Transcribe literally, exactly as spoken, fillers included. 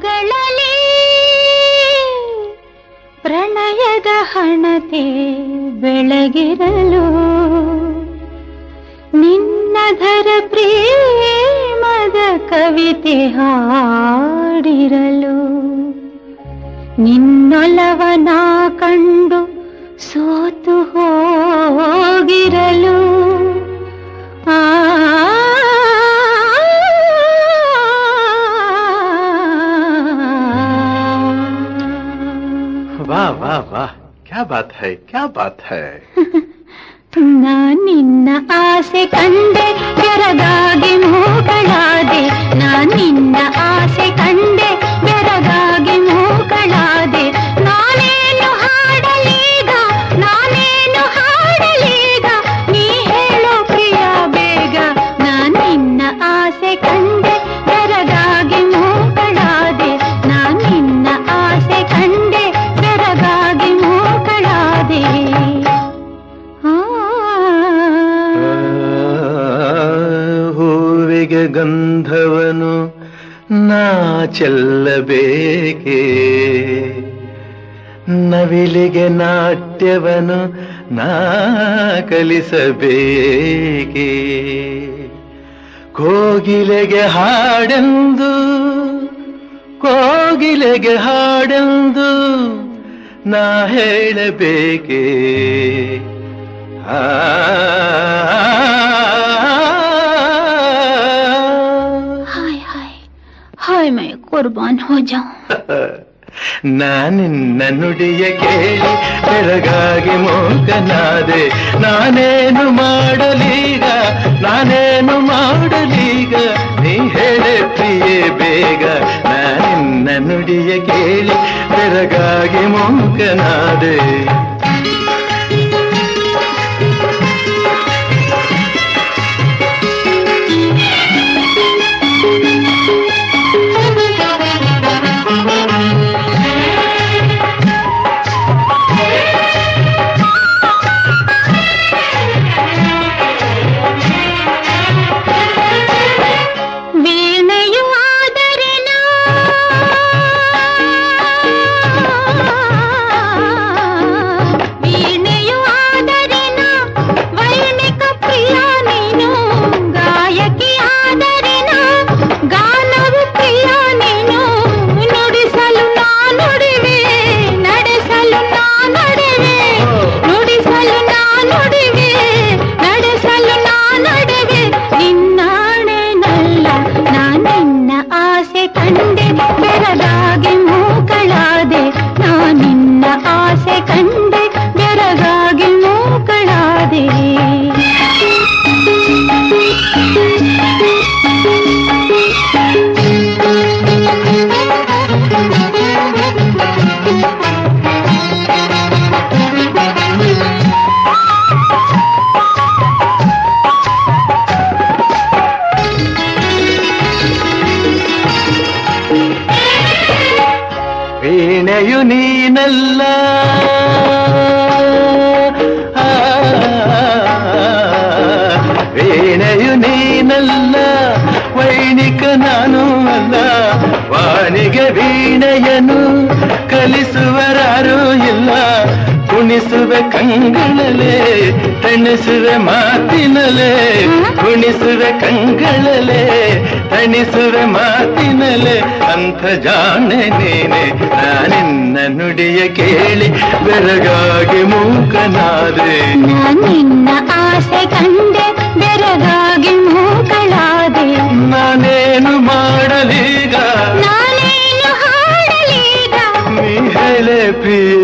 ಕಣ್ಣುಗಳಲ್ಲಿ ಪ್ರಣಯದ ಹಣತೆ ಬೆಳಗಿರಲು ನಿನ್ನಧರ ಪ್ರೇಮದ ಕವಿತೆ ಹಾಡಿರಲು ನಿನ್ನೊಲವನ ಕಂಡು ಸೋತು ಹೋಗಿರಲು ಆ वाह वाह वाह क्या बात है क्या बात है ನಾನ್ ನಿನ್ನ ಆಸೆ ಕಂಡೆ ಬೆರಗಾಗಿ ಮೂಗಳಾದೆ ನಾನ್ ನಿನ್ನ ಆಸೆ ಕಂಡೆ ಬೆರಗಾಗಿ ಮೂಗಳಾದೆ ನಾನೇನು ಹಾಡಲೀಗ ನಾನೇನು ಹಾಡಲೀಗ ನೀ ಹೇಳೋ ಪ್ರಿಯ ಬೇಗ ನಾನ್ ನಿನ್ನ ಆಸೆ ಕಂಡೆ ಬೆರಗಾಗಿ ಮೂಗಳಾದೆ ನಾನ್ ನಿನ್ನ ಆಸೆ ಕಂಡೆ ಬೆರಗಾಗಿ ಮೂಗಳಾದೆ ಹೂವಿಗೆ ಗಂಧವನು ನಾ ಚೆಲ್ಲಬೇಕೆ ನವಿಲಿಗೆ ನಾಟ್ಯವನು ನಾ ಕಲಿಸಬೇಕೆ ಕೋಗಿಲೆಗೆ ಹಾಡೆಂದು ಕೋಗಿಲೆಗೆ ಹಾಡೆಂದು ನಾ ಹೇಳಬೇಕೆ हाय हाय हाय मैं कुर्बान हो जाऊं ನಾನಿನ್ನ ನುಡಿಯ ಕೇಳಿ ಬೆರಗಾಗಿ ಮೂಕನಾದೆ ನಾನೇನು ಮಾಡಲೀಗ ನಾನೇನು ಮಾಡಲೀಗ ನೀ ಹೇಳೆ ಪ್ರಿಯೆ ಬೇಗ ನಾನಿನ್ನ ನುಡಿಯ ಕೇಳಿ ಬೆರಗಾಗಿ ಮೂಕನಾದೆ ವೀಣೆಯು ನೀನಲ್ಲ ವೀಣೆಯು ನೀನಲ್ಲ ವೈಣಿಕ ನಾನು ಅಲ್ಲ ವಾಣಿಗೆ ವೀಣೆಯನು ಕಲಿಸುವರಾರೂ ಇಲ್ಲ ಕುಣಿಸುವೆ ಕಂಗಳಲೆ ತಣಿಸುವೆ ಮಾತಿನಲೆ ಕುಣಿಸುವೆ ಕಂಗಳಲೆ ತಣಿಸುವೆ ಮಾತಿನಲೆ ಅಂತ ಜಾಣೆ ನೀನೆ ನಾನಿನ್ನ ನುಡಿಯ ಕೇಳಿ ಬೆರಗಾಗಿ ಮೂಕನಾದೆ ನಿನ್ನ ಆಸೆ ಕಂಡೆ ಬೆರಗಾಗಿ ಮೂಕಳಾದೆ ನಾನೇನು ಮಾಡಲೀಗ ನಾನೇನು ಹಾಡಲೀಗ ನೀ ಹೇಳೆ ಪ್ರಿಯ